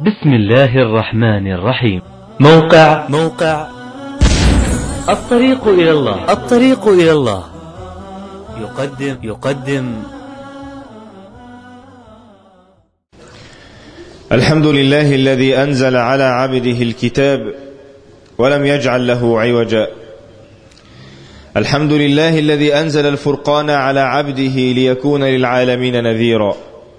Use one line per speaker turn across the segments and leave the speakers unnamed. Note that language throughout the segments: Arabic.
بسم الله الرحمن الرحيم. موقع الطريق إلى الله يقدم
الحمد لله الذي أنزل على عبده الكتاب ولم يجعل له عوجا. الحمد لله الذي أنزل الفرقان على عبده ليكون للعالمين نذيرا.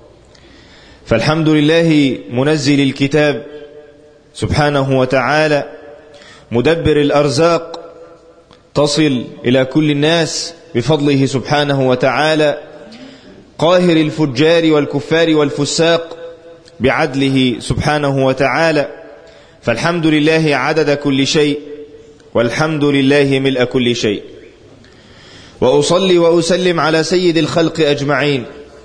فالحمد لله منزل الكتاب سبحانه وتعالى، مدبر الأرزاق تصل إلى كل الناس بفضله سبحانه وتعالى، قاهر الفجار والكفار والفساق بعدله سبحانه وتعالى. فالحمد لله عدد كل شيء، والحمد لله ملء كل شيء. وأصلي وأسلم على سيد الخلق أجمعين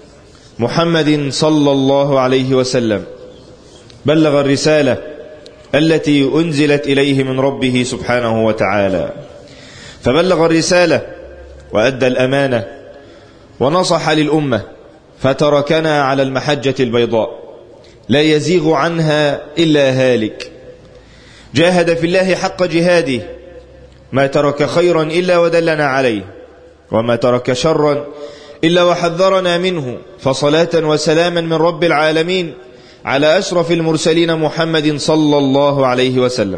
محمد صلى الله عليه وسلم، بلغ الرسالة التي أنزلت إليه من ربه سبحانه وتعالى، فبلغ الرسالة وأدى الأمانة ونصح للأمة، فتركنا على المحجة البيضاء لا يزيغ عنها إلا هالك. جاهد في الله حق جهاده، ما ترك خيرا إلا ودلنا عليه، وما ترك شرا إلا وحذرنا منه. فصلاة وسلاما من رب العالمين على أشرف المرسلين محمد صلى الله عليه وسلم.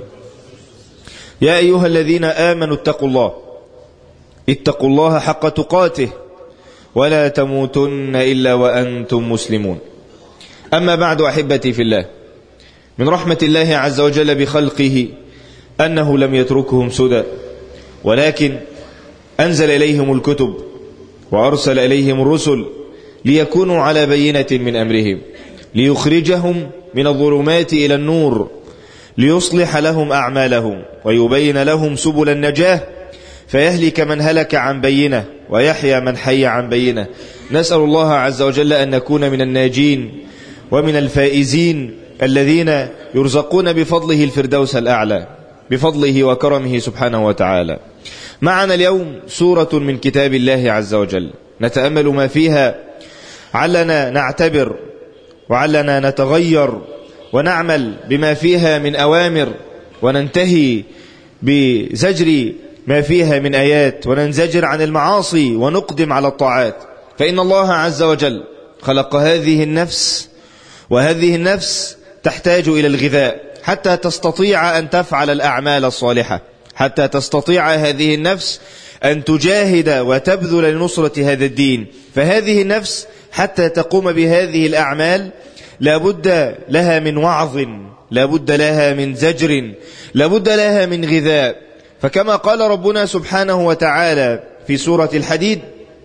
يا أيها الذين آمنوا اتقوا الله حق تقاته ولا تموتن إلا وأنتم مسلمون. أما بعد، أحبتي في الله، من رحمة الله عز وجل بخلقه أنه لم يتركهم سدى، ولكن أنزل إليهم الكتب وأرسل إليهم الرسل ليكونوا على بينة من أمرهم، ليخرجهم من الظلمات إلى النور، ليصلح لهم أعمالهم ويبين لهم سبل النجاة، فيهلك من هلك عن بينة ويحيى من حي عن بينة. نسأل الله عز وجل أن نكون من الناجين ومن الفائزين الذين يرزقون بفضله الفردوس الأعلى، بفضله وكرمه سبحانه وتعالى. معنا اليوم سورة من كتاب الله عز وجل نتأمل ما فيها، علنا نعتبر وعلنا نتغير ونعمل بما فيها من أوامر، وننتهي بزجر ما فيها من آيات، وننزجر عن المعاصي ونقدم على الطاعات. فإن الله عز وجل خلق هذه النفس، وهذه النفس تحتاج إلى الغذاء حتى تستطيع أن تفعل الأعمال الصالحة، حتى تستطيع هذه النفس أن تجاهد وتبذل لنصرة هذا الدين. فهذه النفس حتى تقوم بهذه الأعمال لابد لها من وعظ، لابد لها من زجر، لابد لها من غذاء. فكما قال ربنا سبحانه وتعالى في سورة الحديد: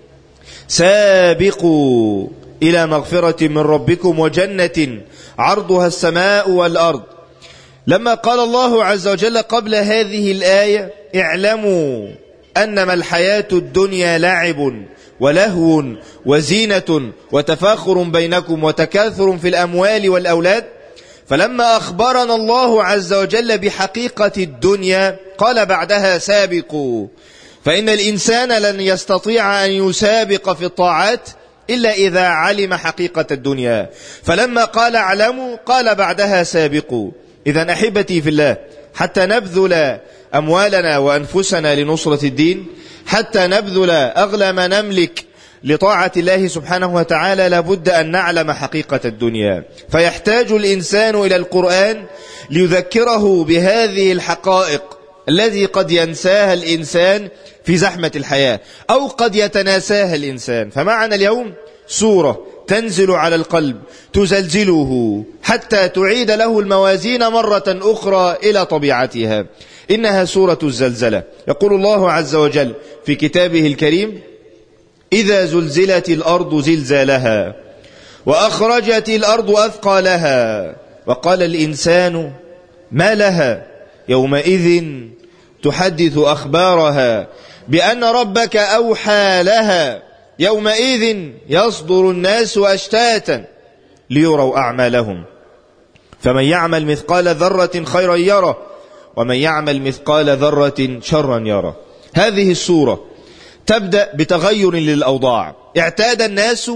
سابقوا إلى مغفرة من ربكم وجنة عرضها السماء والأرض. لما قال الله عز وجل قبل هذه الآية: اعلموا أنما الحياة الدنيا لعب ولهو وزينة وتفاخر بينكم وتكاثر في الأموال والأولاد، فلما أخبرنا الله عز وجل بحقيقة الدنيا قال بعدها: سابقوا. فإن الإنسان لن يستطيع أن يسابق في الطاعات إلا إذا علم حقيقة الدنيا. فلما قال اعلموا قال بعدها: سابقوا. إذن أحبتي في الله، حتى نبذل أموالنا وأنفسنا لنصرة الدين، حتى نبذل أغلى ما نملك لطاعة الله سبحانه وتعالى، لابد أن نعلم حقيقة الدنيا. فيحتاج الإنسان إلى القرآن ليذكره بهذه الحقائق التي قد ينساها الإنسان في زحمة الحياة، أو قد يتناساها الإنسان. فمعنا اليوم سورة تنزل على القلب تزلزله حتى تعيد له الموازين مرة أخرى إلى طبيعتها. إنها سورة الزلزلة. يقول الله عز وجل في كتابه الكريم: إذا زلزلت الأرض زلزالها وأخرجت الأرض أثقالها وقال الإنسان ما لها يومئذ تحدث أخبارها بأن ربك أوحى لها يومئذ يصدر الناس أشتاتا ليروا أعمالهم فمن يعمل مثقال ذرة خيرا يره ومن يعمل مثقال ذرة شرا يره. هذه السورة تبدأ بتغير للأوضاع. اعتاد الناس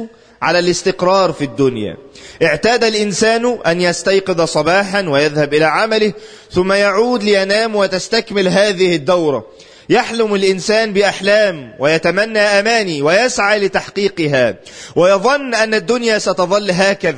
على الاستقرار في الدنيا. اعتاد الإنسان أن يستيقظ صباحا ويذهب إلى عمله ثم يعود لينام وتستكمل هذه الدورة. يحلم الإنسان بأحلام ويتمنى أماني ويسعى لتحقيقها ويظن أن الدنيا ستظل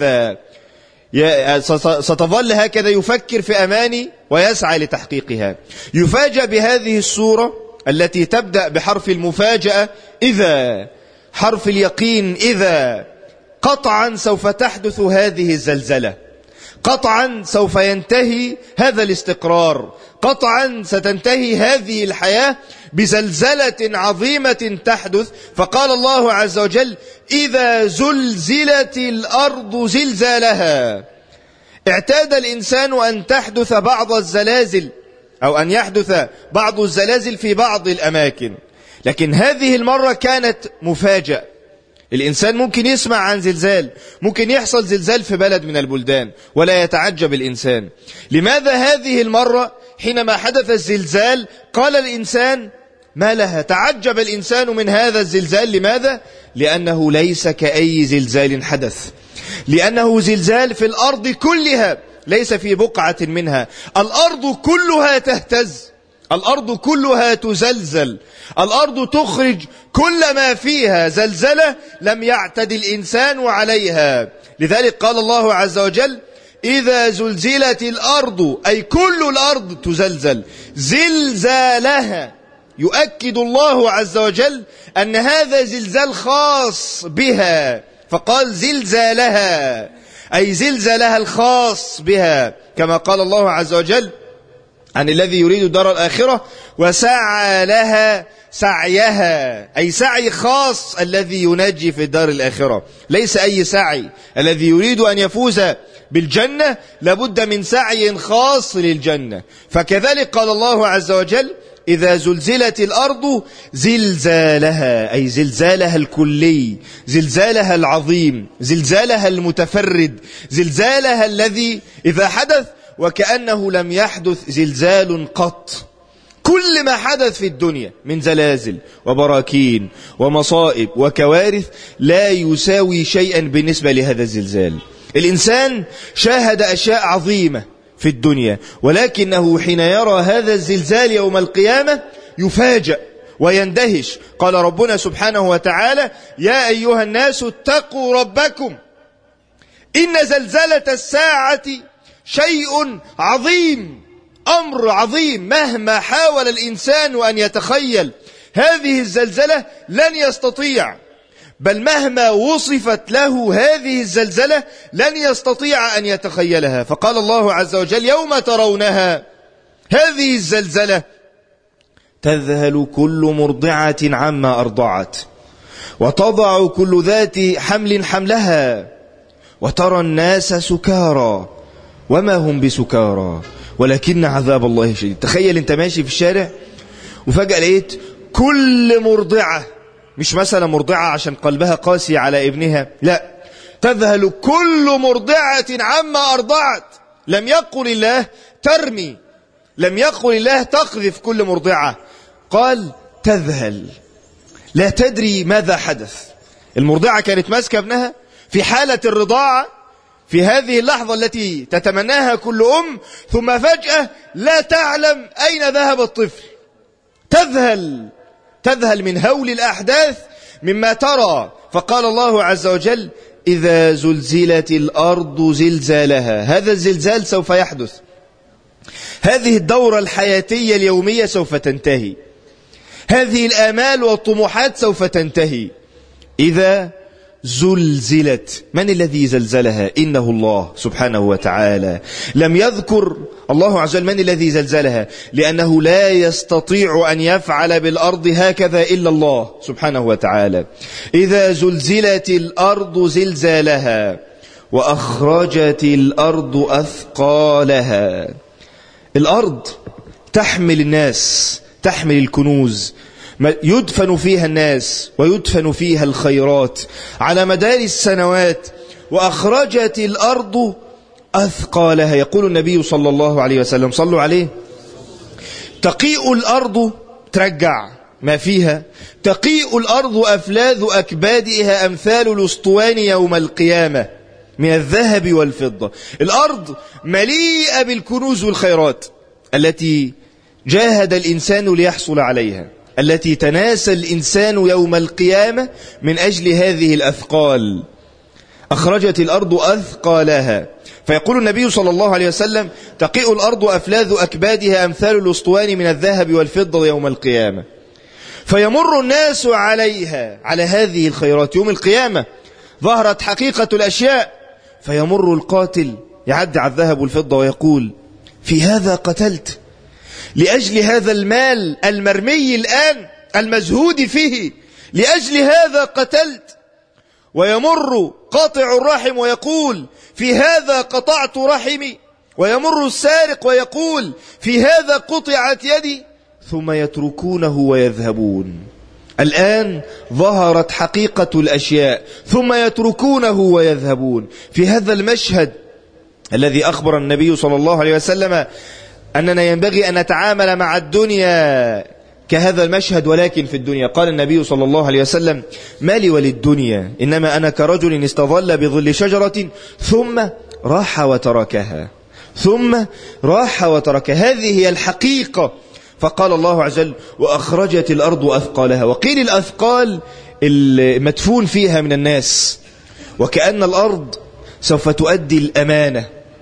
هكذا يفكر في أماني ويسعى لتحقيقها. يفاجأ بهذه السورة التي تبدأ بحرف المفاجأة إذا، حرف اليقين إذا. قطعا سوف تحدث هذه الزلزلة، قطعا سوف ينتهي هذا الاستقرار، قطعا ستنتهي هذه الحياة بزلزلة عظيمة تحدث. فقال الله عز وجل: إذا زلزلت الأرض زلزالها. اعتاد الإنسان أن تحدث بعض الزلازل أو أن يحدث بعض الزلازل في بعض الأماكن، لكن هذه المرة كانت مفاجأة. الإنسان ممكن يسمع عن زلزال، ممكن يحصل زلزال في بلد من البلدان ولا يتعجب الإنسان. لماذا هذه المرة حينما حدث الزلزال قال الإنسان ما لها؟ تعجب الإنسان من هذا الزلزال. لماذا؟ لأنه ليس كأي زلزال حدث، لأنه زلزال في الأرض كلها، ليس في بقعة منها. الأرض كلها تهتز، الأرض كلها تزلزل، الأرض تخرج كل ما فيها زلزلة لم يعتد الإنسان عليها. لذلك قال الله عز وجل: إذا زلزلت الأرض، أي كل الأرض تزلزل زلزالها. يؤكد الله عز وجل أن هذا زلزال خاص بها، فقال زلزالها، أي زلزالها الخاص بها، كما قال الله عز وجل عن الذي يريد الدار الآخرة: وسعى لها سعيها، أي سعي خاص الذي ينجي في الدار الآخرة، ليس أي سعي. الذي يريد أن يفوز بالجنة لابد من سعي خاص للجنة. فكذلك قال الله عز وجل: إذا زلزلت الأرض زلزالها، أي زلزالها الكلي، زلزالها العظيم، زلزالها المتفرد، زلزالها الذي إذا حدث وكأنه لم يحدث زلزال قط. كل ما حدث في الدنيا من زلازل وبراكين ومصائب وكوارث لا يساوي شيئا بالنسبة لهذا الزلزال. الإنسان شاهد أشياء عظيمة في الدنيا، ولكنه حين يرى هذا الزلزال يوم القيامة يفاجأ ويندهش. قال ربنا سبحانه وتعالى: يا أيها الناس اتقوا ربكم إن زلزلة الساعة شيء عظيم، أمر عظيم. مهما حاول الإنسان أن يتخيل هذه الزلزلة لن يستطيع، بل مهما وصفت له هذه الزلزلة لن يستطيع أن يتخيلها. فقال الله عز وجل: يوم ترونها هذه الزلزلة تذهل كل مرضعة عما أرضعت وتضع كل ذات حمل حملها وترى الناس سكارى وما هم بسكارى ولكن عذاب الله شديد. تخيل انت ماشي في الشارع وفجأة لقيت كل مرضعة، مش مثلا مرضعة عشان قلبها قاسي على ابنها، لا، تذهل كل مرضعة عما أرضعت. لم يقل الله ترمي، لم يقل الله تقذف كل مرضعة، قال تذهل، لا تدري ماذا حدث. المرضعة كانت ماسكة ابنها في حالة الرضاعة في هذه اللحظة التي تتمناها كل أم، ثم فجأة لا تعلم أين ذهب الطفل. تذهل من هول الأحداث مما ترى. فقال الله عز وجل: إذا زلزلت الأرض زلزالها. هذا الزلزال سوف يحدث، هذه الدورة الحياتية اليومية سوف تنتهي، هذه الآمال والطموحات سوف تنتهي. إذا زلزلت، من الذي زلزلها؟ إنه الله سبحانه وتعالى. لم يذكر الله عز وجل من الذي زلزلها، لأنه لا يستطيع أن يفعل بالأرض هكذا إلا الله سبحانه وتعالى. إذا زلزلت الأرض زلزالها وأخرجت الأرض أثقالها. الأرض تحمل الناس، تحمل الكنوز، يدفن فيها الناس ويدفن فيها الخيرات على مدار السنوات. وأخرجت الأرض أثقالها. يقول النبي صلى الله عليه وسلم، صلوا عليه: تقيء الأرض، ترجع ما فيها تقيء الأرض أفلاذ أكبادها أمثال الأسطوان يوم القيامة من الذهب والفضة. الأرض مليئة بالكنوز والخيرات التي جاهد الإنسان ليحصل عليها، التي تناسى الإنسان يوم القيامة من أجل هذه الأثقال. أخرجت الأرض أثقالها، فيقول النبي صلى الله عليه وسلم تقيء الأرض أفلاذ أكبادها أمثال الأسطوان من الذهب والفضة يوم القيامة، فيمر الناس عليها، على هذه الخيرات يوم القيامة ظهرت حقيقة الأشياء، فيمر القاتل يعد على الذهب والفضة ويقول في هذا قتلت، لأجل هذا المال المرمي الآن المزهود فيه، لأجل هذا قتلت. ويمر قاطع الرحم ويقول في هذا قطعت رحمي، ويمر السارق ويقول في هذا قطعت يدي، ثم يتركونه ويذهبون. الآن ظهرت حقيقة الأشياء ثم يتركونه ويذهبون. في هذا المشهد الذي أخبر النبي صلى الله عليه وسلم أننا ينبغي أن نتعامل مع الدنيا كهذا المشهد، ولكن في الدنيا قال النبي صلى الله عليه وسلم ما لي وللدنيا إنما أنا كرجل استظل بظل شجرة ثم راح وتركها، ثم راح وتركها. هذه هي الحقيقة. فقال الله عز وجل وأخرجت الأرض أثقالها. وقيل الأثقال المدفون فيها من الناس، وكأن الأرض سوف تؤدي الأمانة.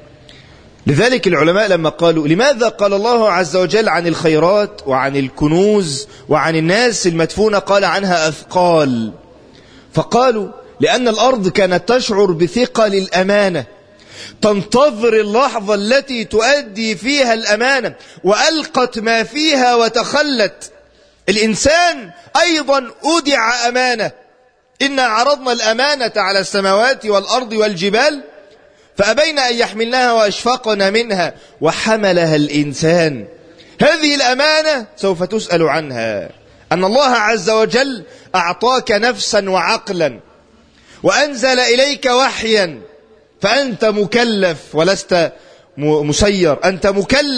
لذلك العلماء لما قالوا لماذا قال الله عز وجل عن الخيرات وعن الكنوز وعن الناس المدفونة قال عنها أثقال، فقالوا لأن الأرض كانت تشعر بثقل الأمانة، تنتظر اللحظة التي تؤدي فيها الأمانة، وألقت ما فيها وتخلت. الإنسان أيضا أودع أمانة، إنا عرضنا الأمانة على السماوات والأرض والجبال فأبين أن يحملناها وأشفقن منها وحملها الإنسان. هذه الأمانة سوف تسأل عنها. أن الله عز وجل أعطاك نفسا وعقلا وأنزل إليك وحيا، فأنت مكلف ولست مسير، أنت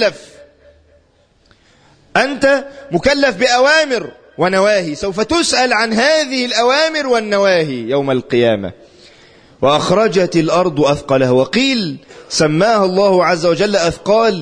مكلف بأوامر ونواهي، سوف تسأل عن هذه الأوامر والنواهي يوم القيامة. وأخرجت الأرض أثقالها. وقيل سماها الله عز وجل أثقال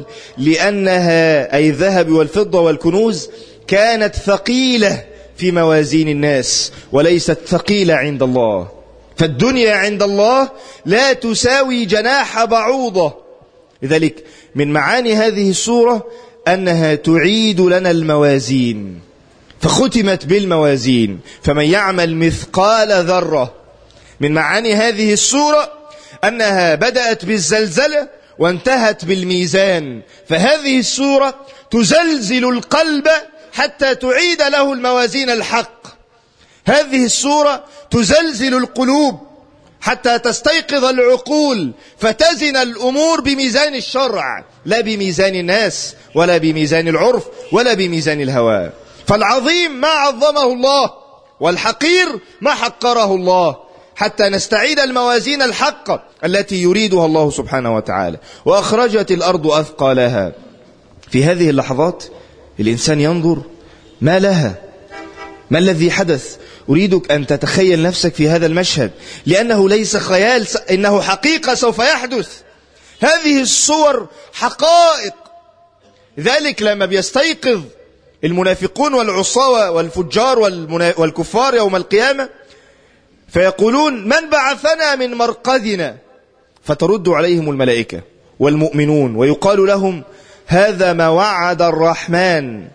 لأنها أي الذهب والفضة والكنوز كانت ثقيلة في موازين الناس وليست ثقيلة عند الله. فالدنيا عند الله لا تساوي جناح بعوضة. لذلك من معاني هذه السورة أنها تعيد لنا الموازين، فختمت بالموازين، فمن يعمل مثقال ذرة. من معاني هذه السورة أنها بدأت بالزلزلة وانتهت بالميزان، فهذه السورة تزلزل القلب حتى تعيد له الموازين الحق. هذه السورة تزلزل القلوب حتى تستيقظ العقول فتزن الأمور بميزان الشرع، لا بميزان الناس ولا بميزان العرف ولا بميزان الهوى. فالعظيم ما عظمه الله والحقير ما حقره الله، حتى نستعيد الموازين الحق التي يريدها الله سبحانه وتعالى. وأخرجت الأرض أثقالها. في هذه اللحظات الإنسان ينظر ما لها، ما الذي حدث. أريدك أن تتخيل نفسك في هذا المشهد، لأنه ليس خيال، إنه حقيقة سوف يحدث. هذه الصور حقائق. ذلك لما بيستيقظ المنافقون والعصاة والفجار والكفار يوم القيامة فيقولون من بعثنا من مرقدنا، فترد عليهم الملائكة والمؤمنون ويقال لهم هذا ما وعد الرحمن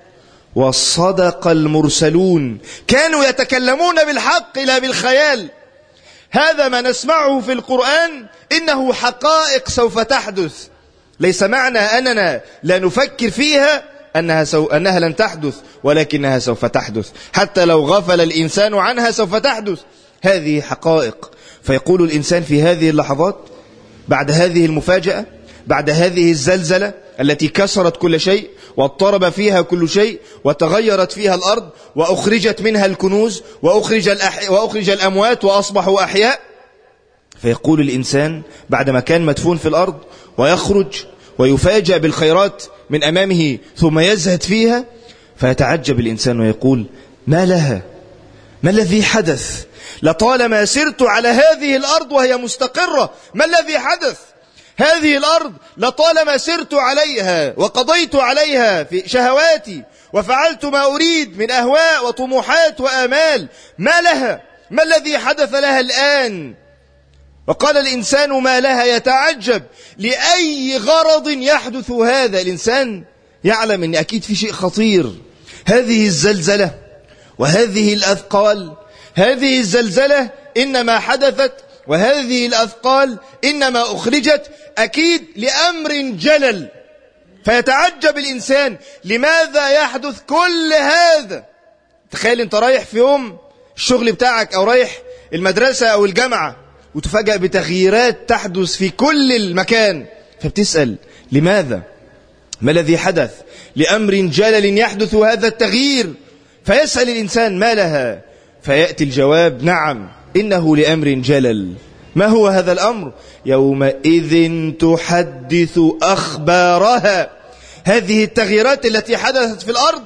وصدق المرسلون. كانوا يتكلمون بالحق لا بالخيال. هذا ما نسمعه في القرآن إنه حقائق سوف تحدث. ليس معنى أننا لا نفكر فيها أنها لن تحدث، ولكنها سوف تحدث. حتى لو غفل الإنسان عنها سوف تحدث. هذه حقائق. فيقول الإنسان في هذه اللحظات بعد هذه المفاجأة، بعد هذه الزلزلة التي كسرت كل شيء واضطرب فيها كل شيء وتغيرت فيها الأرض وأخرجت منها الكنوز وأخرج الأموات وأصبحوا أحياء، فيقول الإنسان بعدما كان مدفون في الأرض ويخرج ويفاجأ بالخيرات من أمامه ثم يزهد فيها، فيتعجب الإنسان ويقول ما لها؟ ما الذي حدث؟ لطالما سرت على هذه الأرض وهي مستقرة، ما الذي حدث؟ هذه الأرض لطالما سرت عليها وقضيت عليها في شهواتي وفعلت ما أريد من أهواء وطموحات وآمال، ما لها؟ ما الذي حدث لها الآن؟ وقال الإنسان ما لها يتعجب لأي غرض يحدث هذا. الإنسان يعلم أن أكيد في شيء خطير. هذه الزلزلة وهذه الأثقال، هذه الزلزلة إنما حدثت وهذه الأثقال إنما أخرجت أكيد لأمر جلل. فيتعجب الإنسان لماذا يحدث كل هذا. تخيل أنت رايح في يوم الشغل بتاعك أو رايح المدرسة أو الجامعة وتفاجأ بتغييرات تحدث في كل المكان، فبتسأل لماذا؟ ما الذي حدث؟ لأمر جلل يحدث هذا التغيير. فيسأل الإنسان ما لها؟ فيأتي الجواب نعم إنه لأمر جلل. ما هو هذا الأمر؟ يومئذ تحدث أخبارها. هذه التغييرات التي حدثت في الأرض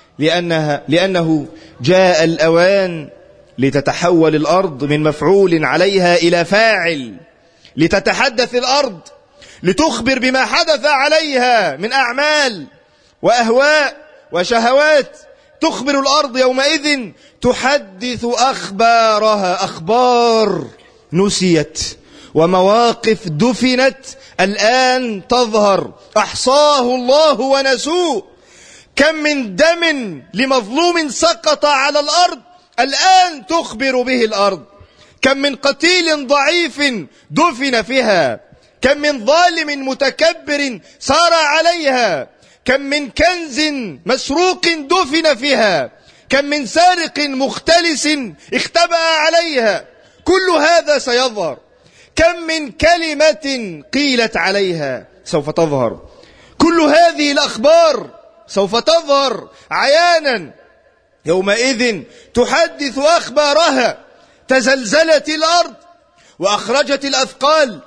لأنه جاء الأوان لتتحول الأرض من مفعول عليها إلى فاعل، لتتحدث الأرض لتخبر بما حدث عليها من أعمال وأهواء وشهوات. تخبر الأرض يومئذ تحدث أخبارها. أخبار نسيت ومواقف دفنت الآن تظهر، أحصاه الله ونسوه. كم من دم لمظلوم سقط على الأرض الآن تخبر به الأرض. كم من قتيل ضعيف دفن فيها. كم من ظالم متكبر سار عليها. كم من كنز مسروق دفن فيها. كم من سارق مختلس اختبأ عليها. كل هذا سيظهر. كم من كلمة قيلت عليها سوف تظهر. كل هذه الأخبار سوف تظهر عيانا. يومئذ تحدث أخبارها. تزلزلت الأرض وأخرجت الأثقال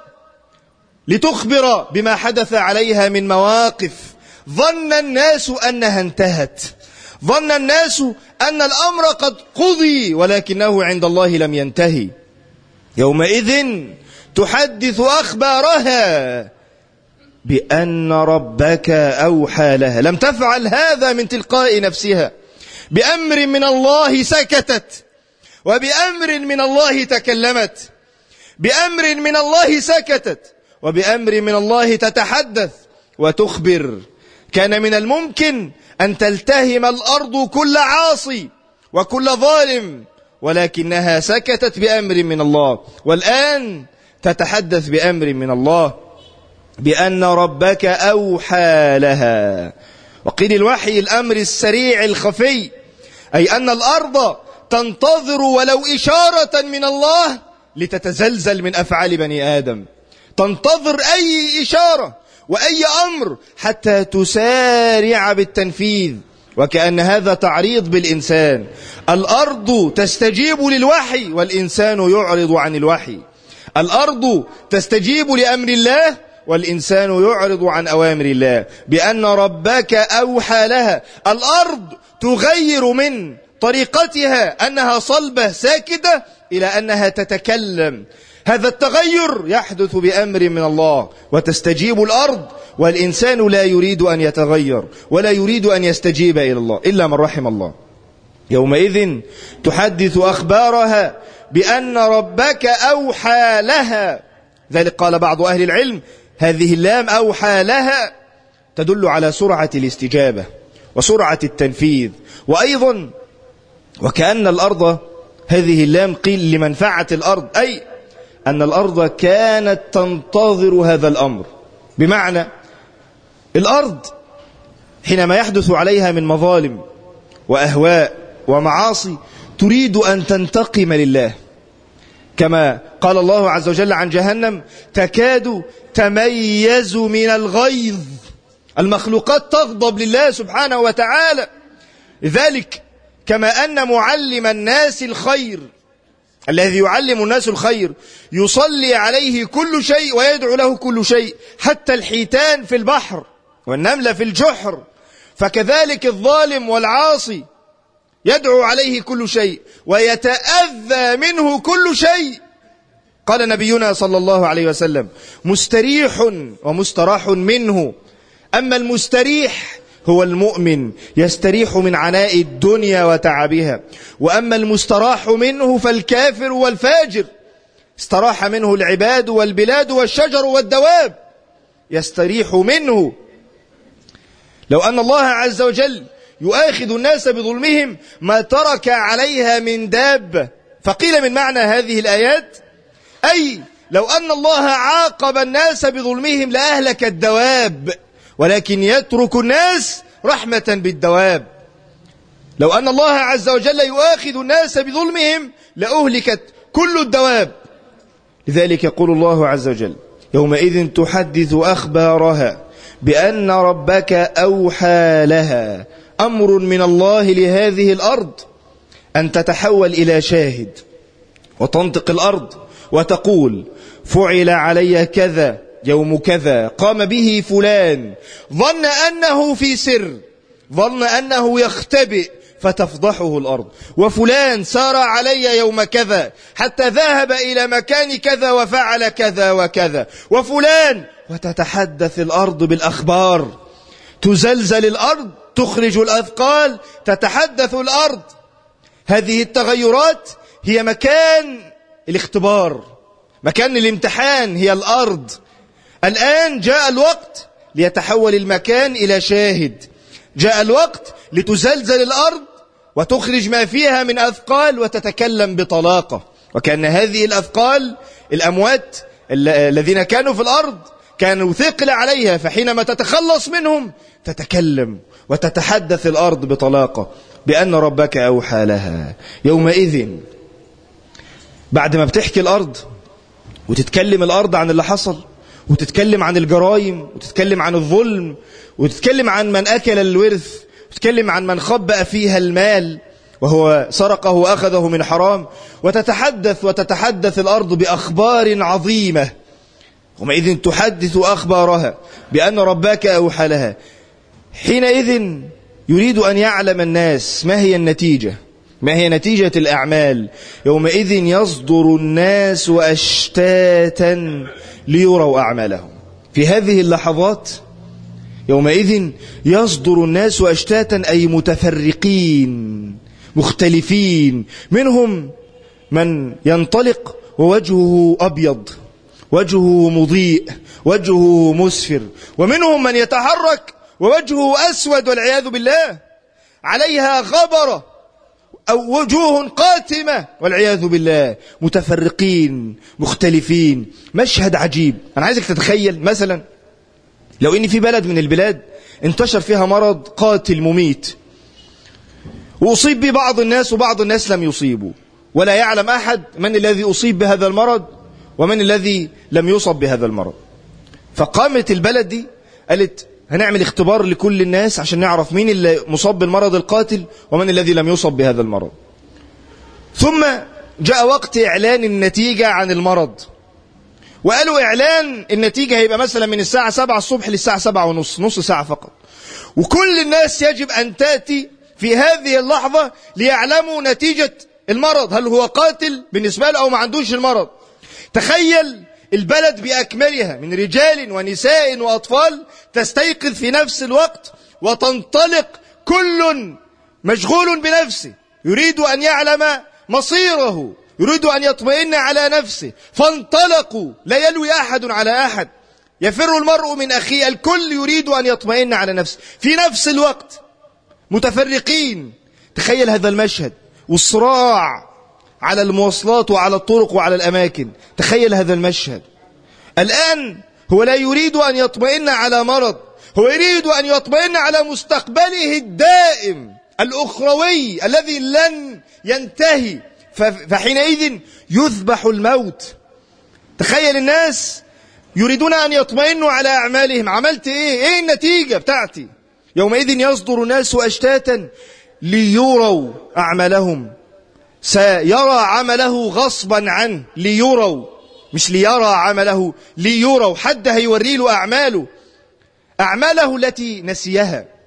لتخبر بما حدث عليها من مواقف. ظن الناس أنها انتهت، ظن الناس أن الأمر قد قضي، ولكنه عند الله لم ينتهي. يومئذ تحدث أخبارها بأن ربك أوحى لها. لم تفعل هذا من تلقاء نفسها، بأمر من الله سكتت، وبأمر من الله تكلمت، بأمر من الله سكتت، وبأمر من الله تتحدث وتخبر. كان من الممكن أن تلتهم الأرض كل عاصي وكل ظالم، ولكنها سكتت بأمر من الله، والآن تتحدث بأمر من الله بأن ربك أوحى لها. وقيل الوحي الأمر السريع الخفي، أي أن الأرض تنتظر ولو إشارة من الله لتتزلزل من أفعال بني آدم. تنتظر أي إشارة وأي أمر حتى تسارع بالتنفيذ. وكأن هذا تعريض بالإنسان. الأرض تستجيب للوحي والإنسان يعرض عن الوحي. الأرض تستجيب لأمر الله والإنسان يعرض عن أوامر الله. بأن ربك أوحى لها. الأرض تغير من طريقتها أنها صلبة ساكتة إلى أنها تتكلم. هذا التغير يحدث بأمر من الله، وتستجيب الأرض، والإنسان لا يريد أن يتغير ولا يريد أن يستجيب إلى الله إلا من رحم الله. يومئذ تحدث أخبارها بأن ربك أوحى لها. ذلك قال بعض أهل العلم هذه اللام أوحى لها تدل على سرعة الاستجابة وسرعة التنفيذ. وأيضا وكأن الأرض، هذه اللام قيل لمنفعة الأرض، أي أن الأرض كانت تنتظر هذا الأمر. بمعنى الأرض حينما يحدث عليها من مظالم وأهواء ومعاصي تريد أن تنتقم لله، كما قال الله عز وجل عن جهنم تكاد تميز من الغيظ. المخلوقات تغضب لله سبحانه وتعالى. لذلك كما أن معلم الناس الخير، الذي يعلم الناس الخير يصلي عليه كل شيء ويدعو له كل شيء، حتى الحيتان في البحر والنملة في الجحر، فكذلك الظالم والعاصي يدعو عليه كل شيء ويتأذى منه كل شيء. قال نبينا صلى الله عليه وسلم: مستريح ومستراح منه. أما المستريح هو المؤمن يستريح من عناء الدنيا وتعبها، وأما المستراح منه فالكافر والفاجر استراح منه العباد والبلاد والشجر والدواب، يستريح منه. لو أن الله عز وجل يؤاخذ الناس بظلمهم ما ترك عليها من دابة. فقيل من معنى هذه الآيات أي لو أن الله عاقب الناس بظلمهم لأهلك الدواب، ولكن يترك الناس رحمة بالدواب. لو أن الله عز وجل يؤاخذ الناس بظلمهم لأهلكت كل الدواب. لذلك يقول الله عز وجل: يومئذ تحدث أخبارها بأن ربك أوحى لها. أمر من الله لهذه الأرض أن تتحول إلى شاهد، وتنطق الأرض وتقول: فعل علي كذا يوم كذا، قام به فلان، ظن أنه في سر، ظن أنه يختبئ فتفضحه الأرض، وفلان سار علي يوم كذا حتى ذهب إلى مكان كذا وفعل كذا وكذا، وفلان، وتتحدث الأرض بالأخبار. تزلزل الأرض، تخرج الأثقال، تتحدث الأرض. هذه التغيرات هي مكان الاختبار، مكان الامتحان، هي الأرض. الآن جاء الوقت ليتحول المكان إلى شاهد، جاء الوقت لتزلزل الأرض وتخرج ما فيها من أثقال وتتكلم بطلاقة. وكأن هذه الأثقال الأموات الذين كانوا في الأرض كانوا ثقل عليها، فحينما تتخلص منهم تتكلم وتتحدث الأرض بطلاقة بأن ربك أوحى لها. يومئذ بعد ما بتحكي الأرض وتتكلم الأرض عن اللي حصل، وتتكلم عن الجرائم، وتتكلم عن الظلم، وتتكلم عن من أكل الورث، وتتكلم عن من خبأ فيها المال وهو سرقه وأخذه من حرام، وتتحدث الأرض بأخبار عظيمة. يومئذ تحدث أخبارها بأن ربك أوحى لها. حينئذ يريد أن يعلم الناس ما هي النتيجة، ما هي نتيجة الأعمال. يومئذ يصدر الناس أشتاتا ليروا أعمالهم. في هذه اللحظات يومئذ يصدر الناس أشتاتا، أي متفرقين مختلفين. منهم من ينطلق ووجهه أبيض، وجهه مضيء، وجهه مسفر، ومنهم من يتحرك ووجهه أسود والعياذ بالله، عليها غبرة أو وجوه قاتمة والعياذ بالله. متفرقين مختلفين، مشهد عجيب. أنا عايزك تتخيل مثلا لو إن في بلد من البلاد انتشر فيها مرض قاتل مميت، وأصيب به بعض الناس وبعض الناس لم يصيبوا، ولا يعلم أحد من الذي أصيب بهذا المرض ومن الذي لم يصب بهذا المرض. فقامت البلد دي قالت: هنعمل اختبار لكل الناس عشان نعرف مين اللي مصاب بالمرض القاتل ومن الذي لم يصب بهذا المرض. ثم جاء وقت إعلان النتيجة عن المرض، وقالوا إعلان النتيجة هيبقى مثلا من الساعة 7 الصبح للساعة 7:30، نص ساعة فقط، وكل الناس يجب أن تأتي في هذه اللحظة ليعلموا نتيجة المرض، هل هو قاتل بالنسبة له أو ما عندوش المرض. تخيل البلد بأكملها من رجال ونساء وأطفال تستيقظ في نفس الوقت وتنطلق، كل مشغول بنفسه، يريد أن يعلم مصيره، يريد أن يطمئن على نفسه. فانطلقوا، لا يلوي أحد على أحد، يفر المرء من أخيه، الكل يريد أن يطمئن على نفسه في نفس الوقت، متفرقين. تخيل هذا المشهد والصراع على المواصلات وعلى الطرق وعلى الأماكن. تخيل هذا المشهد. الآن هو لا يريد أن يطمئن على مرض، هو يريد أن يطمئن على مستقبله الدائم الأخروي الذي لن ينتهي. فحينئذ يذبح الموت. تخيل الناس يريدون أن يطمئنوا على أعمالهم، عملت إيه النتيجة بتاعتي. يومئذ يصدر الناس أشتاتا ليروا أعمالهم، سيرى عمله غصبا عنه، ليروا، مش ليرى عمله، ليروا. حد هيوري له أعماله التي نسيها،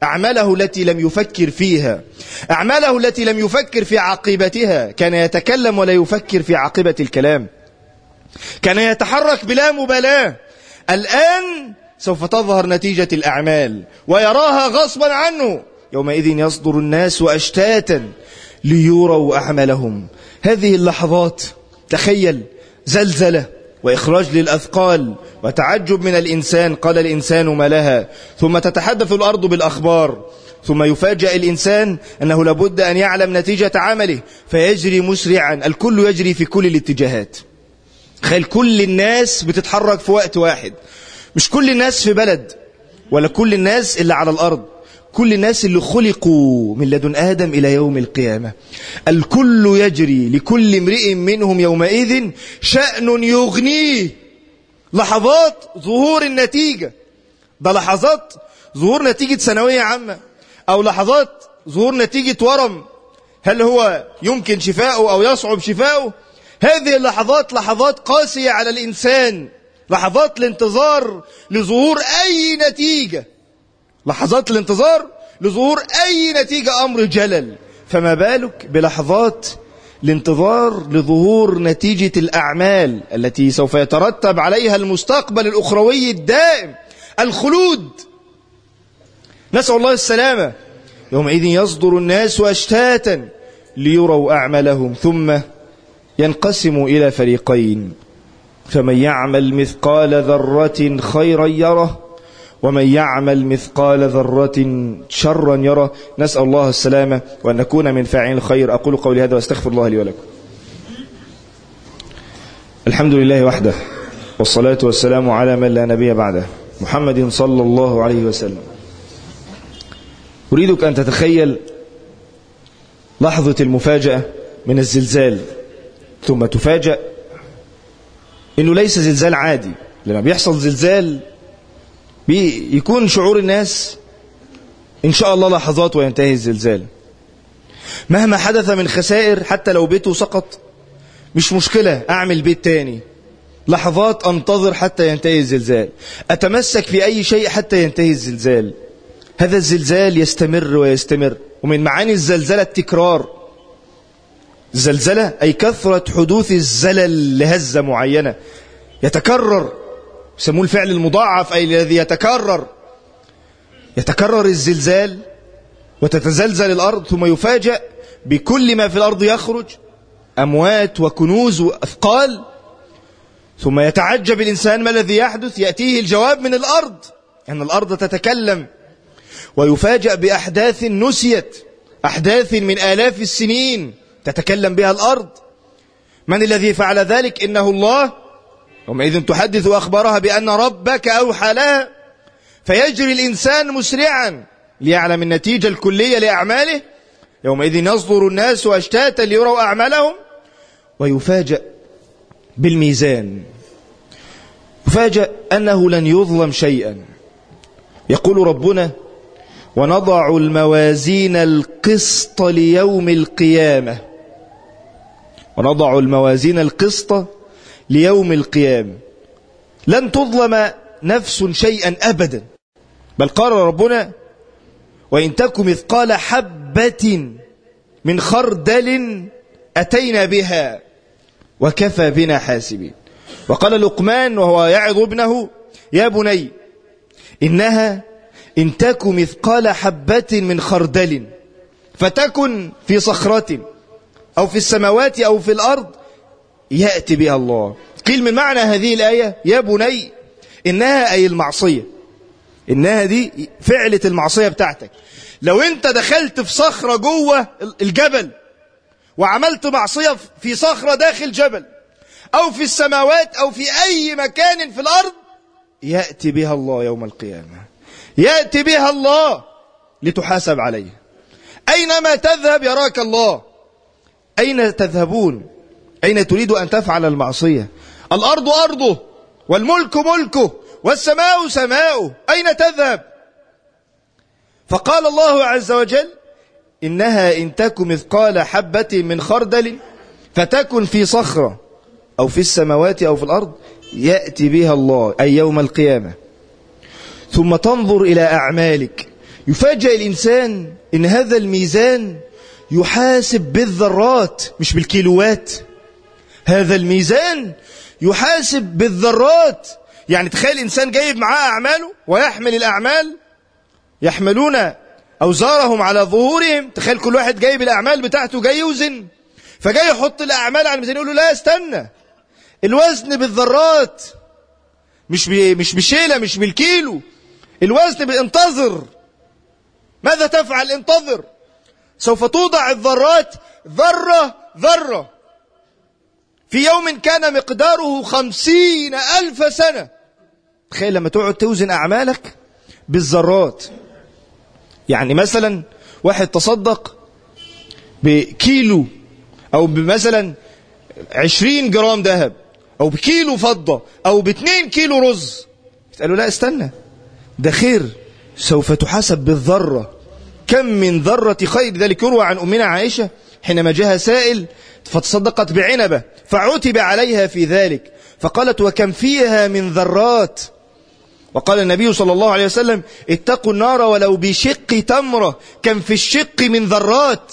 أعماله التي لم يفكر فيها، أعماله التي لم يفكر في عاقبتها. كان يتكلم ولا يفكر في عاقبة الكلام، كان يتحرك بلا مبالاة. الآن سوف تظهر نتيجة الأعمال ويراها غصبا عنه. يومئذ يصدر الناس أشتاتا ليروا أعمالهم. هذه اللحظات، تخيل، زلزلة وإخراج للأثقال وتعجب من الإنسان. قال الإنسان ما لها، ثم تتحدث الأرض بالأخبار، ثم يفاجأ الإنسان أنه لابد أن يعلم نتيجة عمله فيجري مسرعا. الكل يجري في كل الاتجاهات. تخيل كل الناس بتتحرك في وقت واحد، مش كل الناس في بلد ولا كل الناس اللي على الأرض، كل الناس اللي خلقوا من لدن آدم إلى يوم القيامة. الكل يجري، لكل امرئ منهم يومئذ شأن يغنيه. لحظات ظهور النتيجة، ده لحظات ظهور نتيجة ثانوية عامة، أو لحظات ظهور نتيجة ورم، هل هو يمكن شفاؤه أو يصعب شفاؤه؟ هذه اللحظات لحظات قاسية على الإنسان، لحظات الانتظار لظهور أي نتيجة، لحظات الانتظار لظهور أي نتيجة أمر جلل، فما بالك بلحظات الانتظار لظهور نتيجة الأعمال التي سوف يترتب عليها المستقبل الأخروي الدائم، الخلود. نسأل الله السلامة. يومئذ يصدر الناس أشتاتا ليروا أعمالهم ثم ينقسم إلى فريقين، فمن يعمل مثقال ذرة خيرا يره ومن يعمل مثقال ذرة شرا يره. نسأل الله السلامة وأن نكون من فاعلين الخير. أقول قولي هذا واستغفر الله لي ولكم. الحمد لله وحده، والصلاة والسلام على من لا نبي بعده، محمد صلى الله عليه وسلم. أريدك أن تتخيل لحظة المفاجأة من الزلزال، ثم تفاجأ إنه ليس زلزال عادي. لما بيحصل زلزال بيكون شعور الناس إن شاء الله لحظات وينتهي الزلزال. مهما حدث من خسائر، حتى لو بيته سقط مش مشكلة، أعمل بيت تاني. لحظات أنتظر حتى ينتهي الزلزال، أتمسك في أي شيء حتى ينتهي الزلزال. هذا الزلزال يستمر ويستمر، ومن معاني الزلزلة التكرار. الزلزلة أي كثرة حدوث الزلل لهزة معينة، يتكرر، يسموه الفعل المضاعف، أي الذي يتكرر. يتكرر الزلزال وتتزلزل الأرض، ثم يفاجأ بكل ما في الأرض يخرج، أموات وكنوز وأثقال. ثم يتعجب الإنسان ما الذي يحدث، يأتيه الجواب من الأرض أن الأرض تتكلم، ويفاجأ بأحداث نسيت، أحداث من آلاف السنين تتكلم بها الأرض. من الذي فعل ذلك؟ إنه الله. يومئذ تحدث أخبارها بأن ربك أوحى لها، فيجري الإنسان مسرعا ليعلم النتيجة الكلية لأعماله. يومئذ يصدر الناس أشتاتا ليروا أعمالهم، ويفاجأ بالميزان، يفاجأ أنه لن يظلم شيئا. يقول ربنا: ونضع الموازين القسط ليوم القيامة. ونضع الموازين القسط ليوم القيامة، لن تظلم نفس شيئا أبدا. بل قال ربنا: وإن تك مثقال حبة من خردل أتينا بها وكفى بنا حاسبين. وقال لقمان وهو يعظ ابنه: يا بني إنها إن تك مثقال حبة من خردل فتكن في صخرة أو في السماوات أو في الأرض يأتي بها الله. قيل من معنى هذه الآية يا بني إنها أي المعصية، إنها دي فعلة المعصية بتاعتك. لو أنت دخلت في صخرة جوه الجبل وعملت معصية في صخرة داخل جبل أو في السماوات أو في أي مكان في الأرض، يأتي بها الله يوم القيامة، يأتي بها الله لتحاسب عليه. أينما تذهب يراك الله. أين تذهبون؟ أين تريد أن تفعل المعصية؟ الأرض أرضه والملك ملكه والسماء سماؤه، أين تذهب؟ فقال الله عز وجل: إنها إن تك مثقال حبة من خردل فتكن في صخرة أو في السماوات أو في الأرض يأتي بها الله أي يوم القيامة. ثم تنظر إلى أعمالك، يفاجأ الإنسان إن هذا الميزان يحاسب بالذرات مش بالكيلوات. هذا الميزان يحاسب بالذرات. يعني تخيل إنسان جايب معاه أعماله ويحمل الأعمال، يحملون أوزارهم على ظهورهم. تخيل كل واحد جايب الأعمال بتاعته جاي يوزن، فجاي يحط الأعمال على الميزان، يقول له لا استنى، الوزن بالذرات مش بشيلة، مش بالكيلو، الوزن بانتظر. ماذا تفعل؟ انتظر، سوف توضع الذرات ذرة ذرة في يوم كان مقداره 50,000 سنة. تخيل لما تقعد توزن أعمالك بالذرات. يعني مثلا واحد تصدق بكيلو أو مثلا 20 جرام ذهب أو بكيلو فضة أو ب2 كيلو رز، قالوا لا استنى، ده خير، سوف تحاسب بالذرة. كم من ذرة خير. ذلك يروى عن أمنا عائشة حينما جاء سائل فتصدقت بعنبة فعتب عليها في ذلك، فقالت وكم فيها من ذرات. وقال النبي صلى الله عليه وسلم اتقوا النار ولو بشق تمرة، كم في الشق من ذرات.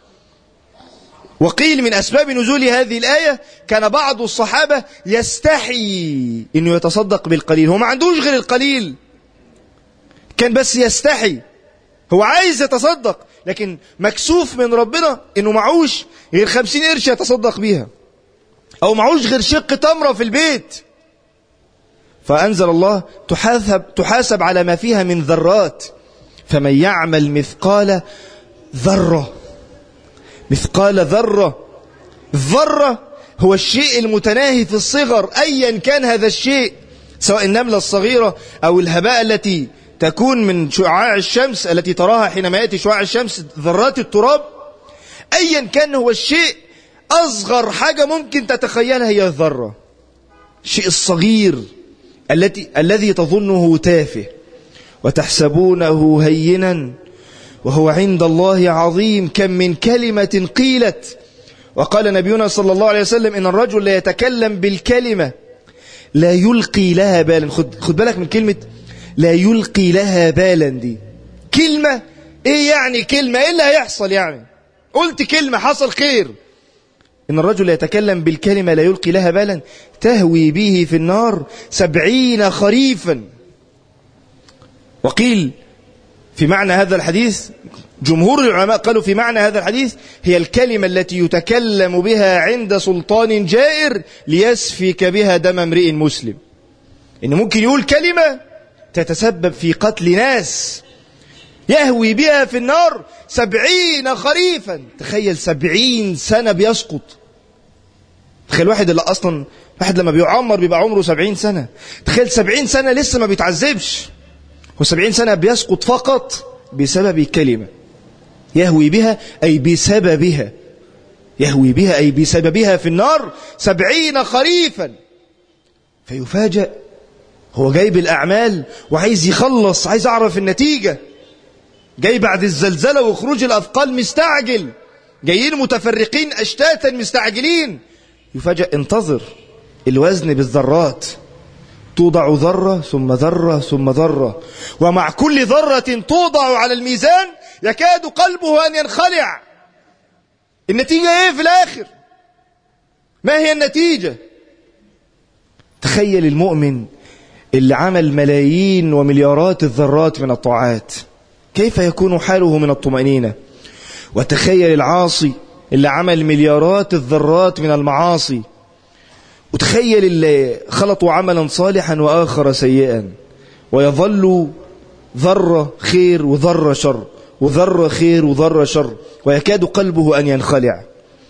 وقيل من أسباب نزول هذه الآية كان بعض الصحابة يستحي إنه يتصدق بالقليل، هو ما عندوش غير القليل، كان بس يستحي، هو عايز يتصدق لكن مكسوف من ربنا إنه معوش غير 50 قرش يتصدق بيها، أو معوش غير شق تمرة في البيت. فأنزل الله تحاسب على ما فيها من ذرات. فمن يعمل مثقال ذرة. مثقال ذرة. الذرة هو الشيء المتناهي في الصغر أيا كان هذا الشيء، سواء النملة الصغيرة أو الهباء التي تكون من شعاع الشمس التي تراها حينما يأتي شعاع الشمس، ذرات التراب. أيا كان هو الشيء، أصغر حاجة ممكن تتخيلها هي الذرة، الشيء الصغير الذي تظنه تافه وتحسبونه هينا وهو عند الله عظيم. كم من كلمة قيلت. وقال نبينا صلى الله عليه وسلم إن الرجل لا يتكلم بالكلمة لا يلقي لها بالا. خد بالك من كلمة لا يلقي لها بالا دي. كلمة ايه يعني؟ كلمة ايه اللي هيحصل يعني؟ قلت كلمة حصل خير. إن الرجل يتكلم بالكلمة لا يلقي لها بالا تهوي به في النار 70 خريفا. وقيل في معنى هذا الحديث، جمهور العلماء قالوا في معنى هذا الحديث هي الكلمة التي يتكلم بها عند سلطان جائر ليسفك بها دم امرئ مسلم. إنه ممكن يقول كلمة تتسبب في قتل ناس، يهوي بها في النار 70 خريفا. تخيل 70 سنة بيسقط. تخيل واحد لما بيعمر بيبقى عمره 70 سنة. تخيل 70 سنة لسه ما بيتعذبش، و70 سنة بيسقط فقط بسبب كلمة يهوي بها أي بسببها، يهوي بها أي بسببها في النار 70 خريفا. فيفاجأ هو جايب الأعمال وعايز يخلص، عايز أعرف النتيجة، جاي بعد الزلزلة وخروج الأثقال مستعجل، جايين متفرقين أشتاتا مستعجلين. يفاجأ انتظر، الوزن بالذرات، توضع ذرة ثم ذرة ثم ذرة، ومع كل ذرة توضع على الميزان يكاد قلبه أن ينخلع. النتيجة ايه في الآخر؟ ما هي النتيجة؟ تخيل المؤمن اللي عمل ملايين ومليارات الذرات من الطاعات، كيف يكون حاله من الطمأنينة؟ وتخيل العاصي اللي عمل مليارات الذرات من المعاصي، وتخيل اللي خلطوا عملا صالحا وآخر سيئا، ويظل ذرة خير وذرة شر، وذرة خير وذرة شر، ويكاد قلبه أن ينخلع.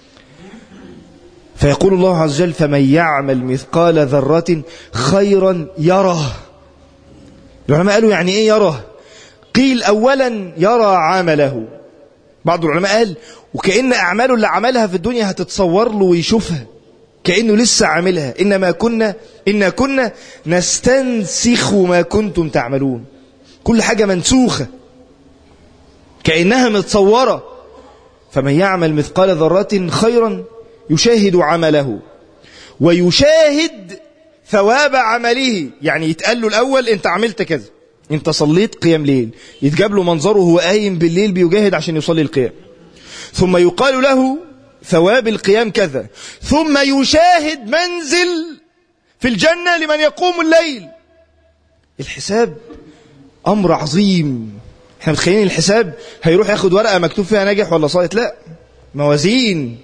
فيقول الله عز وجل فمن يعمل مثقال ذرة خيرا يره. العلماء قالوا يعني ايه يره؟ قيل أولا يرى عمله. بعض العلماء قال وكأن أعماله اللي عملها في الدنيا هتتصور له ويشوفها كأنه لسه عاملها. إنا كنا نستنسخ ما كنتم تعملون. كل حاجة منسوخة كأنها متصورة. فمن يعمل مثقال ذرة خيرا يشاهد عمله ويشاهد ثواب عمله. يعني يتقال له الأول أنت عملت كذا، انت صليت قيام ليل، يتجاب له منظره وهو قايم بالليل بيجاهد عشان يصلي القيام، ثم يقال له ثواب القيام كذا، ثم يشاهد منزل في الجنة لمن يقوم الليل. الحساب أمر عظيم. احنا متخيلين الحساب هيروح ياخد ورقة مكتوب فيها ناجح ولا ساقط، لا، موازين،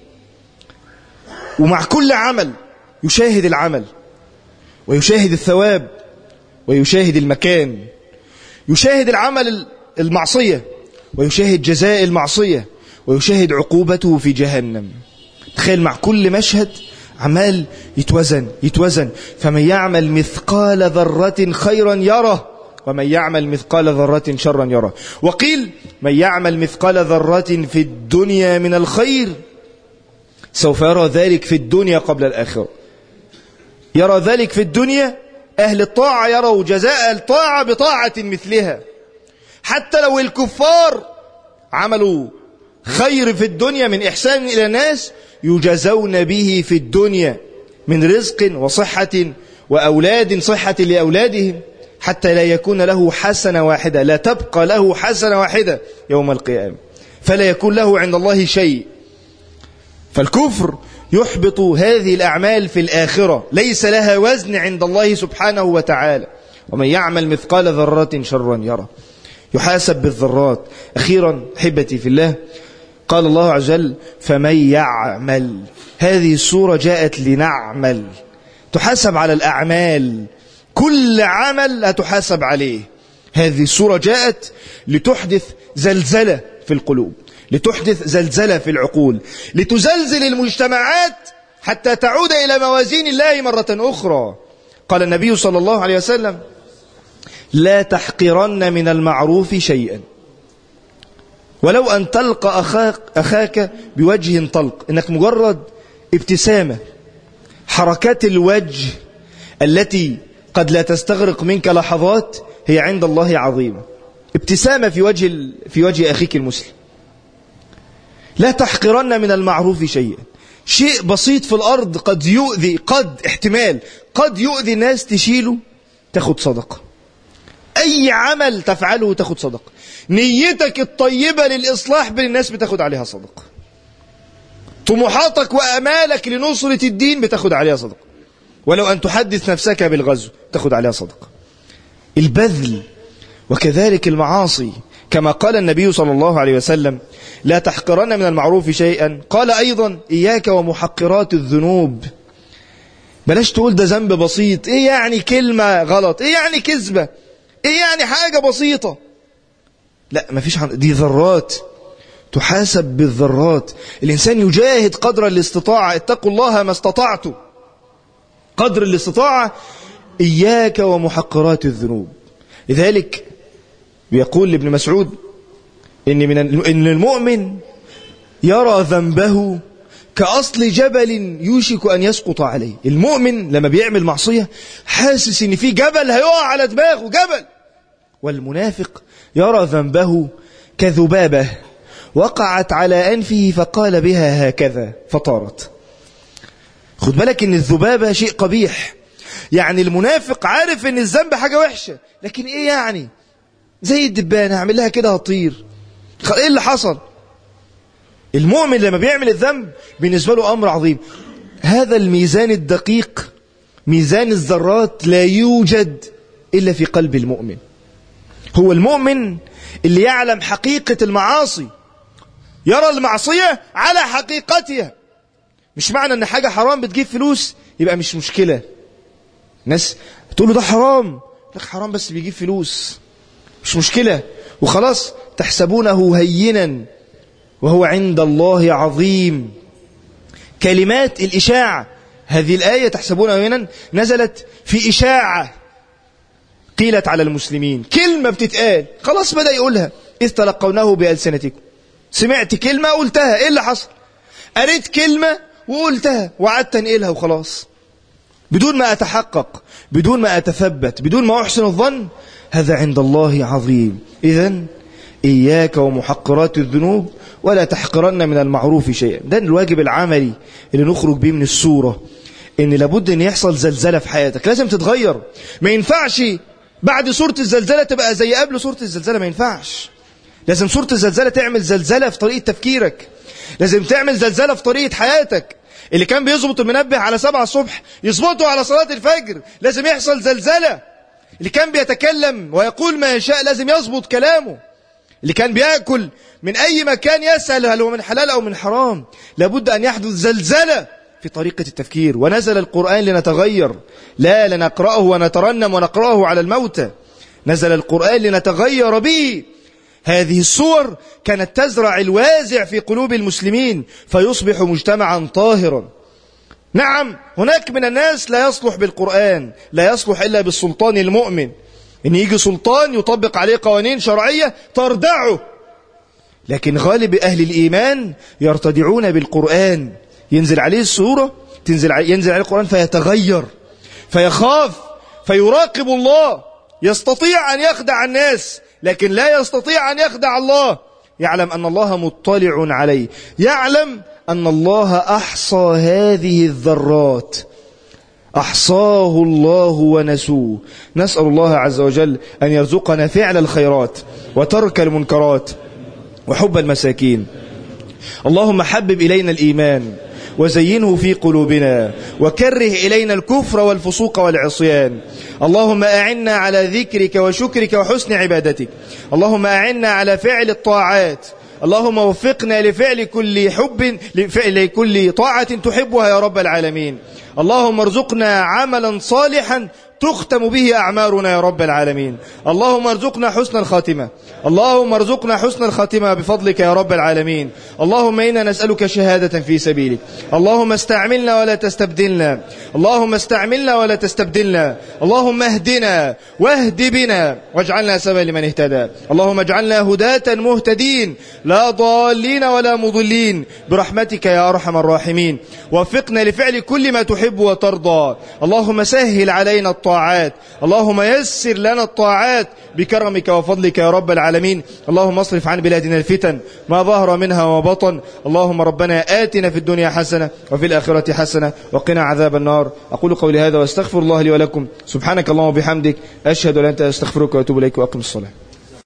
ومع كل عمل يشاهد العمل ويشاهد الثواب ويشاهد المكان، يشاهد العمل المعصية ويشاهد جزاء المعصية ويشاهد عقوبته في جهنم. تخيل مع كل مشهد عمال يتوزن، فمن يعمل مثقال ذرة خيرا يره ومن يعمل مثقال ذرة شرا يره. وقيل من يعمل مثقال ذرة في الدنيا من الخير سوف يرى ذلك في الدنيا قبل الآخرة. يرى ذلك في الدنيا، أهل الطاعة يروا جزاء الطاعة بطاعة مثلها، حتى لو الكفار عملوا خير في الدنيا من إحسان إلى الناس يجزون به في الدنيا من رزق وصحة وأولاد، صحة لأولادهم، حتى لا يكون له حسنة واحدة، لا تبقى له حسنة واحدة يوم القيامة، فلا يكون له عند الله شيء. فالكفر يحبط هذه الأعمال في الآخرة، ليس لها وزن عند الله سبحانه وتعالى. ومن يعمل مثقال ذرة شرا يره، يحاسب بالذرات. أخيرا حبتي في الله، قال الله عز وجل فمن يعمل. هذه السورة جاءت لنعمل، تحاسب على الأعمال، كل عمل هتحاسب عليه. هذه السورة جاءت لتحدث زلزلة في القلوب، لتحدث زلزلة في العقول، لتزلزل المجتمعات حتى تعود إلى موازين الله مرة أخرى. قال النبي صلى الله عليه وسلم لا تحقرن من المعروف شيئا ولو أن تلقى أخاك بوجه طلق. إنك مجرد ابتسامة، حركات الوجه التي قد لا تستغرق منك لحظات هي عند الله عظيمة. ابتسامة في وجه أخيك المسلم. لا تحقرن من المعروف شيئا، شيء بسيط في الأرض قد يؤذي، قد يؤذي الناس، تشيله تاخد صدقة. أي عمل تفعله تاخد صدقة. نيتك الطيبة للإصلاح بين الناس بتاخد عليها صدقة. طموحاتك وأمالك لنصرة الدين بتاخد عليها صدقة. ولو أن تحدث نفسك بالغزو تاخد عليها صدقة. البذل. وكذلك المعاصي، كما قال النبي صلى الله عليه وسلم لا تحقرن من المعروف شيئا. قال أيضا إياك ومحقرات الذنوب. بلاش تقول ده ذنب بسيط، إيه يعني كلمة غلط، إيه يعني كذبة، إيه يعني حاجة بسيطة. لا، ما فيش دي ذرات، تحاسب بالذرات. الإنسان يجاهد قدر الاستطاعة. اتقوا الله ما استطعتوا، قدر الاستطاعة. إياك ومحقرات الذنوب. لذلك بيقول لابن مسعود إن المؤمن يرى ذنبه كأصل جبل يوشك أن يسقط عليه. المؤمن لما بيعمل معصية حاسس إن في جبل هيقع على دماغه، جبل. والمنافق يرى ذنبه كذبابة وقعت على أنفه فقال بها هكذا فطارت. خد بالك إن الذبابة شيء قبيح. يعني المنافق عارف إن الذنب حاجة وحشة، لكن إيه يعني، زي الدبانة هعمل لها كده هطير، إيه اللي حصل. المؤمن لما بيعمل الذنب بالنسبة له أمر عظيم. هذا الميزان الدقيق، ميزان الذرات، لا يوجد إلا في قلب المؤمن. هو المؤمن اللي يعلم حقيقة المعاصي، يرى المعصية على حقيقتها. مش معنى أن حاجة حرام بتجيب فلوس يبقى مش مشكلة. ناس تقول له ده حرام، لك حرام بس بيجيب فلوس، مش مشكلة وخلاص. تحسبونه هينا وهو عند الله عظيم. كلمات الإشاعة، هذه الآية تحسبونه هينا نزلت في إشاعة قيلت على المسلمين. كلمة بتتقال خلاص بدأ يقولها. إذ تلقونه بألسنتكم. سمعت كلمة قلتها، إيه اللي حصل؟ قريت كلمة وقلتها وقعدت أنقلها وخلاص، بدون ما أتحقق، بدون ما أتثبت، بدون ما أحسن الظن. هذا عند الله عظيم. إذن إياك ومحقرات الذنوب ولا تحقرن من المعروف شيئا. ده الواجب العملي اللي نخرج به من السورة، إن لابد أن يحصل زلزلة في حياتك، لازم تتغير. ما ينفعش بعد سورة الزلزلة تبقى زي قبل سورة الزلزلة، ما ينفعش. لازم سورة الزلزلة تعمل زلزلة في طريقة تفكيرك، لازم تعمل زلزلة في طريقة حياتك. اللي كان بيظبط المنبه على 7 الصبح يظبطه على صلاة الفجر، لازم يحصل زلزلة. اللي كان بيتكلم ويقول ما يشاء لازم يظبط كلامه. اللي كان بيأكل من أي مكان يسأل هل هو من حلال أو من حرام، لابد أن يحدث زلزلة في طريقة التفكير. ونزل القرآن لنتغير، لا لنقرأه ونترنم ونقرأه على الموتى. نزل القرآن لنتغير به. هذه السور كانت تزرع الوازع في قلوب المسلمين فيصبح مجتمعا طاهرا. نعم، هناك من الناس لا يصلح بالقرآن، لا يصلح إلا بالسلطان المؤمن. إن يجي سلطان يطبق عليه قوانين شرعية تردعه، لكن غالب أهل الإيمان يرتدعون بالقرآن. ينزل عليه السورة، ينزل عليه القرآن فيتغير، فيخاف، فيراقب الله. يستطيع أن يخدع الناس لكن لا يستطيع أن يخدع الله. يعلم أن الله مطلع عليه، يعلم أن الله أحصى هذه الذرات، أحصاه الله ونسوه. نسأل الله عز وجل أن يرزقنا فعل الخيرات وترك المنكرات وحب المساكين. اللهم حبب إلينا الإيمان وزينه في قلوبنا وكره إلينا الكفر والفسوق والعصيان. اللهم أعنا على ذكرك وشكرك وحسن عبادتك. اللهم أعنا على فعل الطاعات. اللهم وفقنا لفعل كل طاعة تحبها يا رب العالمين. اللهم ارزقنا عملا صالحا تختم به أعمارنا يا رب العالمين. اللهم ارزقنا حسن الخاتمة، اللهم ارزقنا حسن الخاتمة بفضلك يا رب العالمين. اللهم إنا نسألك شهادة في سبيلك. اللهم استعملنا ولا تستبدلنا، اللهم استعملنا ولا تستبدلنا. اللهم اهدنا واهد بنا واجعلنا سببا لمن اهتدى. اللهم اجعلنا هداة مهتدين لا ضالين ولا مضلين برحمتك يا أرحم الراحمين. وفقنا لفعل كل ما تحب وترضى. اللهم سهل علينا الطاعات، اللهم يسر لنا الطاعات بكرمك وفضلك يا رب العالمين. اللهم اصرف عن بلادنا الفتن ما ظهر منها وبطن. اللهم ربنا آتنا في الدنيا حسنة وفي الآخرة حسنة وقنا عذاب النار. أقول قولي هذا واستغفر الله لي ولكم. سبحانك اللهم وبحمدك، أشهد أن لا إله إلا أنت، أستغفرك وأتوب إليك، وأقم الصلاة.